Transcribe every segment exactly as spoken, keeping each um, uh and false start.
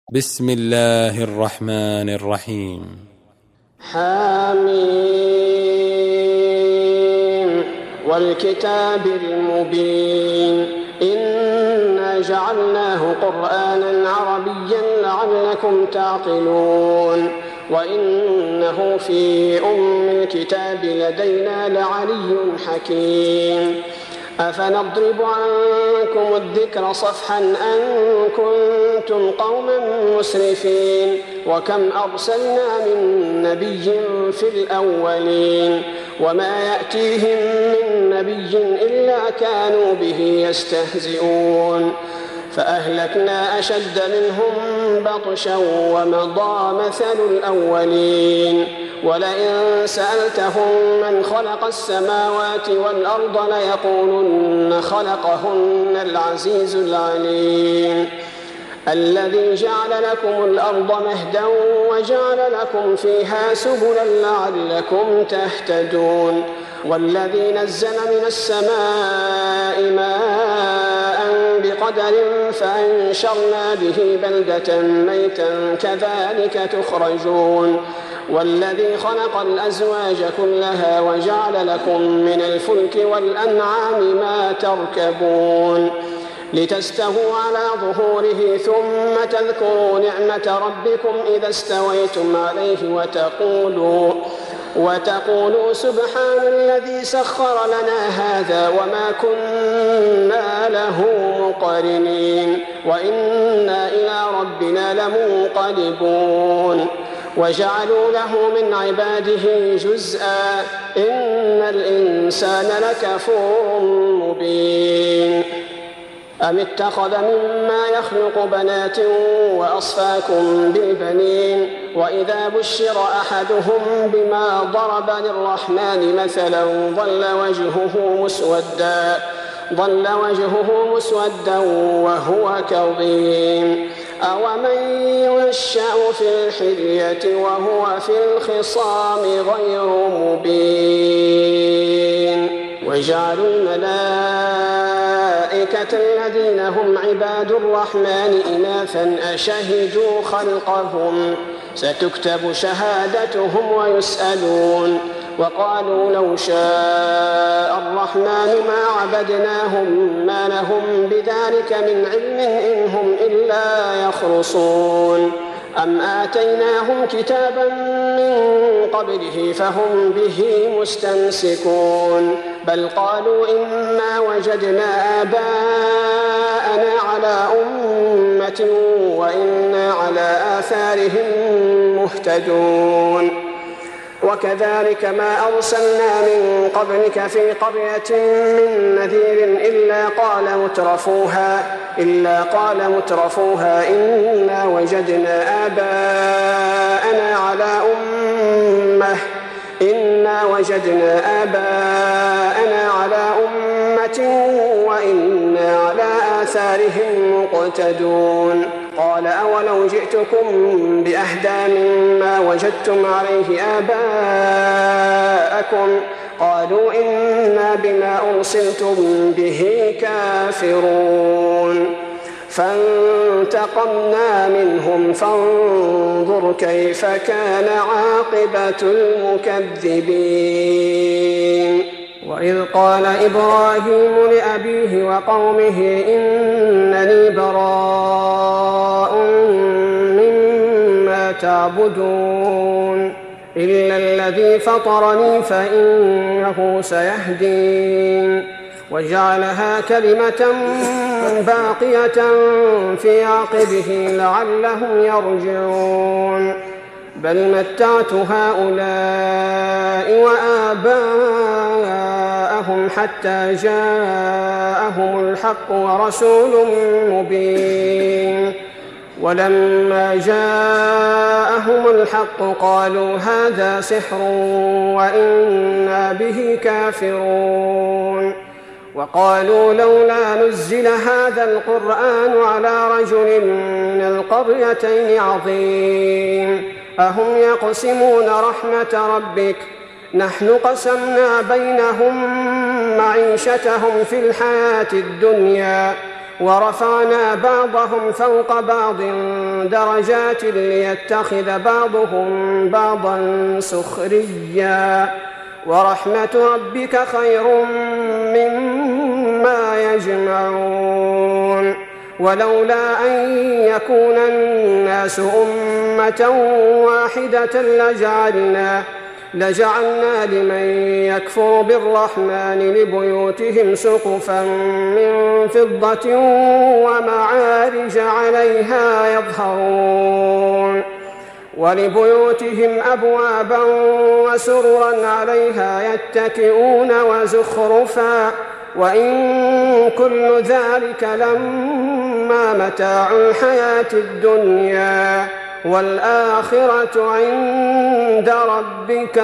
بسم الله الرحمن الرحيم. حميم والكتاب المبين إنا جعلناه قرآنا عربيا لعلكم تعقلون وإنه في أم الكتاب لدينا لعلي حكيم أفنضرب عنكم الذكر صفحا أن كنتم قوما مسرفين وكم أرسلنا من نبي في الأولين وما يأتيهم من نبي إلا كانوا به يستهزئون فأهلكنا أشد منهم بطشا ومضى مثل الأولين ولئن سألتهم من خلق السماوات والأرض ليقولن خلقهن العزيز العليم الذي جعل لكم الأرض مهدا وجعل لكم فيها سبلا لعلكم تهتدون والذي نزل من السماء ماء بقدر فأنشرنا به بلدة ميتا كذلك تخرجون والذي خلق الأزواج كلها وجعل لكم من الفلك والأنعام ما تركبون لتستووا على ظهوره ثم تذكروا نعمة ربكم إذا استويتم عليه وتقولوا وتقولوا سبحان الذي سخر لنا هذا وما كنا له مقرنين وإنا إلى ربنا لمنقلبون وجعلوا له من عباده جزءا إن الإنسان لكفور مبين أم اتخذ مما يخلق بنات وأصفاكم بالبنين وإذا بشر أحدهم بما ضرب للرحمن مثلا ظل وجهه مسودا ظل وجهه مسودا وهو كظيم أومن ينشأ في الحلية وهو في الخصام غير مبين وجعلوا الملائكة الذين هم عباد الرحمن إناثا أشهدوا خلقهم ستكتب شهادتهم ويسألون وقالوا لو شاء الرحمن ما عبدناهم ما لهم بذلك من علم إن هم إلا يخرصون أم آتيناهم كتابا من قبله فهم به مستمسكون بل قالوا إنا وجدنا آباءنا على أمة وإنا على آثارهم مهتدون وكذلك ما أرسلنا من قبلك في قرية من نذير إلا قال مترفوها إلا قال مترفوها إنا وجدنا آباءنا على أمة إنا وجدنا آباءنا على أمة وإنا على آثارهم مقتدون قال أولو جئتكم بأهدى مما وجدتم عليه آباءكم قالوا إنا بما أرسلتم به كافرون فانتقمنا منهم فانظر كيف كان عاقبة المكذبين وإذ قال إبراهيم لأبيه وقومه إنني براء مما تعبدون إلا الذي فطرني فإنه سيهدين وجعلها كلمة باقية في عقبه لعلهم يرجعون بل متعت هؤلاء وآباءهم حتى جاءهم الحق ورسول مبين ولما جاءهم الحق قالوا هذا سحر وإنا به كافرون وقالوا لولا نزل هذا القرآن على رجل من القريتين عظيم أهم يقسمون رحمة ربك نحن قسمنا بينهم معيشتهم في الحياة الدنيا ورفعنا بعضهم فوق بعض درجات ليتخذ بعضهم بعضا سخريا ورحمة ربك خير مما يجمعون ولولا أن يكون الناس أمة واحدة لجعلنا لجعلنا لمن يكفر بالرحمن لبيوتهم سقفا من فضة ومعارج عليها يظهرون ولبيوتهم أبوابا وسررا عليها يتكئون وزخرفا وإن كل ذلك لما متاع الحياة الدنيا والآخرة عند ربك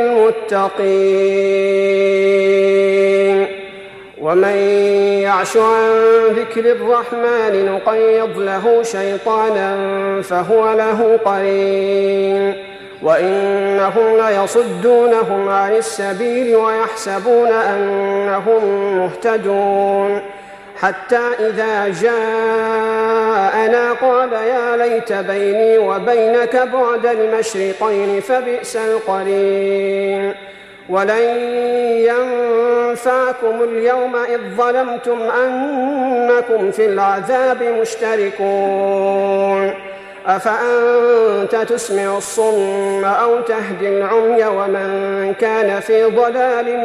للمتقين ومن يعش عن ذكر الرحمن نقيض له شيطانا فهو له قرين وإنهم ليصدونهم عن السبيل ويحسبون أنهم مهتدون حتى إذا جاءنا قال يا ليت بيني وبينك بعد المشرقين فبئس القرين ولن ينفعكم اليوم إذ ظلمتم أنكم في العذاب مشتركون أفأنت تسمع الصم أو تهدي العمي ومن كان في ضلال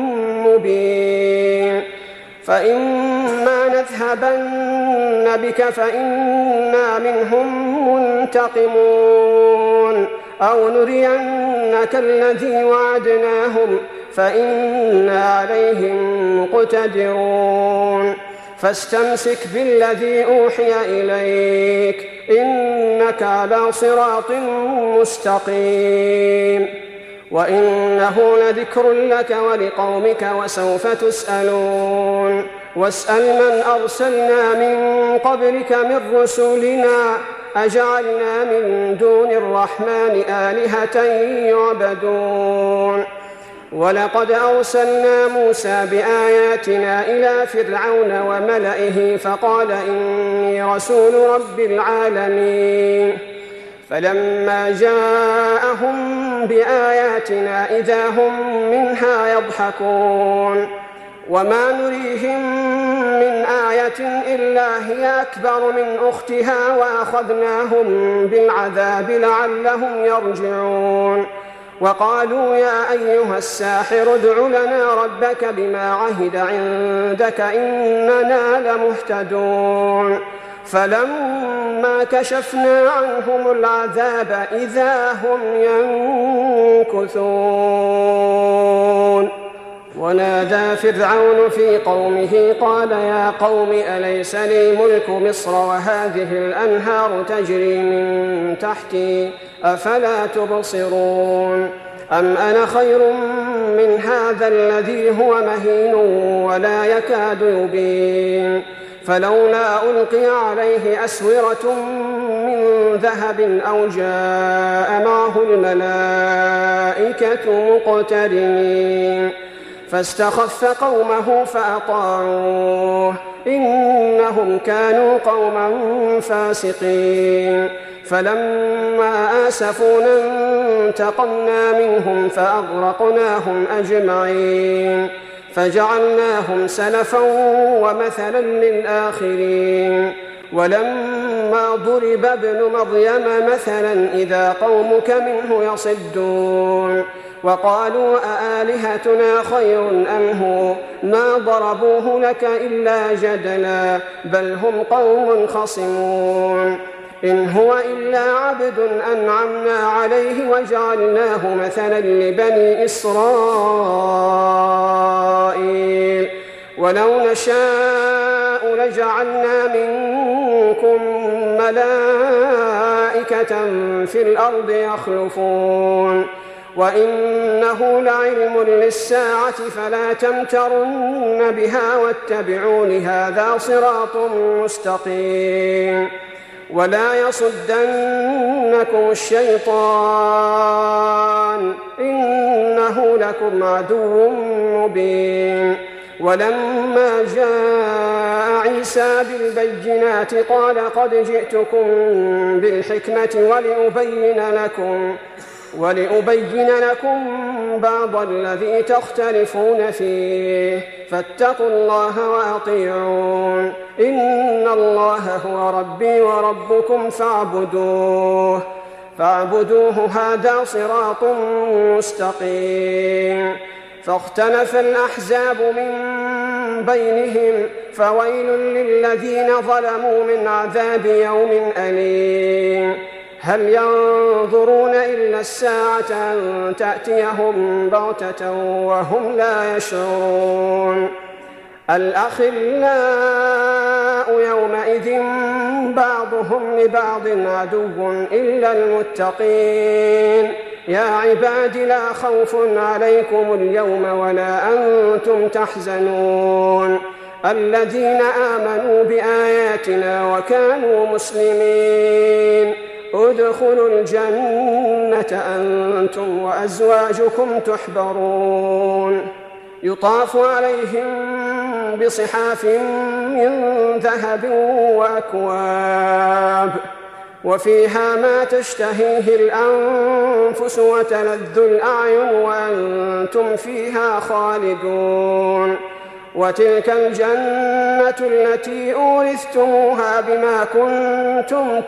مبين فإما نذهبن بك فإنا منهم منتقمون أو نرينك الذي وعدناهم فإنا عليهم مقتدرون فاستمسك بالذي أوحي إليك إنك على صراط مستقيم وإنه لذكر لك ولقومك وسوف تسألون واسأل من أرسلنا من قبلك من رسلنا أجعلنا من دون الرحمن آلهة يعبدون ولقد أرسلنا موسى بآياتنا إلى فرعون وملئه فقال إني رسول رب العالمين فلما جاءهم بآياتنا إذا هم منها يضحكون وما نريهم من آية إلا هي أكبر من أختها وأخذناهم بالعذاب لعلهم يرجعون وقالوا يا أيها الساحر ادع لنا ربك بما عهد عندك إننا لمهتدون فلما كشفنا عنهم العذاب إذا هم ينكثون ونادى فرعون في قومه قال يا قوم أليس لي ملك مصر وهذه الأنهار تجري من تحتي أفلا تبصرون أم أنا خير من هذا الذي هو مهين ولا يكاد يبين فلولا ألقي عليه أسورة من ذهب أو جاء معه الملائكة مقترنين فاستخف قومه فأطاعوه إنهم كانوا قوما فاسقين فلما آسفونا انتقمنا منهم فأغرقناهم أجمعين فجعلناهم سلفا ومثلا للآخرين ولما ضرب ابن مريم مثلا إذا قومك منه يصدون وقالوا أآلهتنا خير أم هو ما ضربوه لك إلا جدلا بل هم قوم خصمون إن هو إلا عبد أنعمنا عليه وجعلناه مثلا لبني إسرائيل ولو نشاء لجعلنا منكم ملائكة في الأرض يخلفون وإنه لعلم للساعة فلا تمترن بها واتبعون هذا صراط مستقيم ولا يصدنكم الشيطان إنه لكم عدو مبين ولما جاء عيسى بالبينات قال قد جئتكم بالحكمة ولأبين لكم ولأبين لكم بعض الذي تختلفون فيه فاتقوا الله وأطيعون إن الله هو ربي وربكم فاعبدوه فاعبدوه هذا صراط مستقيم. فاختلف الأحزاب من بينهم فويل للذين ظلموا من عذاب يوم أليم. هل ينظرون إلا الساعة أن تأتيهم بغتة وهم لا يشعرون. الأخلاء يومئذ بعضهم لبعض عدو إلا المتقين. يا عباد لا خوف عليكم اليوم ولا أنتم تحزنون الذين آمنوا بآياتنا وكانوا مسلمين ادخلوا الجنة أنتم وأزواجكم تحبرون يطاف عليهم بصحاف من ذهب وأكواب وفيها ما تشتهيه الأنفس وتلذ الأعين وأنتم فيها خالدون. وتلك الجنة التي أورثتموها بما كنتم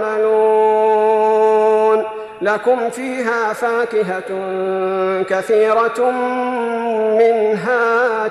تعملون لكم فيها فاكهة كثيرة منها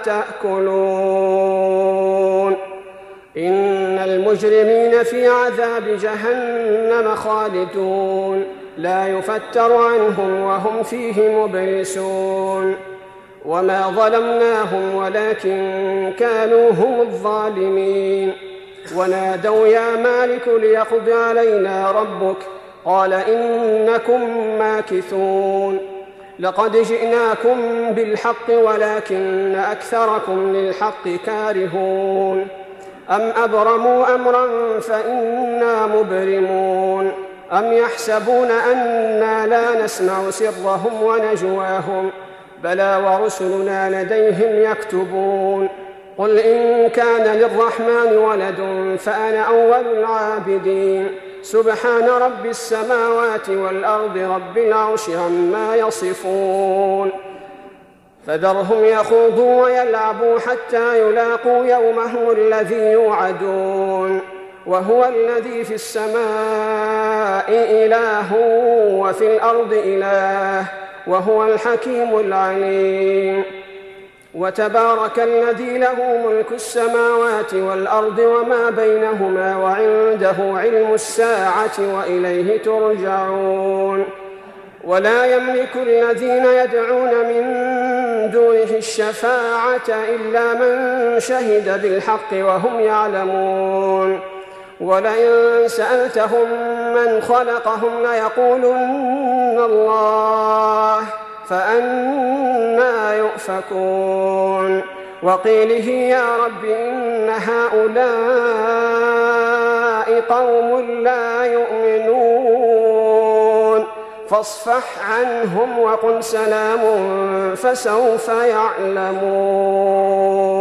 تأكلون. إن المجرمين في عذاب جهنم خالدون لا يفتر عنهم وهم فيه مبلسون. وما ظلمناهم ولكن كانوا هم الظالمين. ونادوا يا مالك ليقض علينا ربك قال إنكم ماكثون. لقد جئناكم بالحق ولكن أكثركم للحق كارهون. أم أبرموا أمرا فإنا مبرمون. أم يحسبون أنا لا نسمع سرهم ونجواهم بلى ورسلنا لديهم يكتبون. قل إن كان للرحمن ولد فأنا أول العابدين. سبحان رب السماوات والأرض رب العرش عما يصفون. فذرهم يخوضوا ويلعبوا حتى يلاقوا يومهم الذي يوعدون. وهو الذي في السماء إله وفي الأرض إله وهو الحكيم العليم. وتبارك الذي له ملك السماوات والأرض وما بينهما وعنده علم الساعة وإليه ترجعون. ولا يملك الذين يدعون من دونه الشفاعة إلا من شهد بالحق وهم يعلمون. ولئن سألتهم من خلقهم ليقولن الله فأنى يؤفكون. وقيله يا رب إن هؤلاء قوم لا يؤمنون فاصفح عنهم وقل سلام فسوف يعلمون.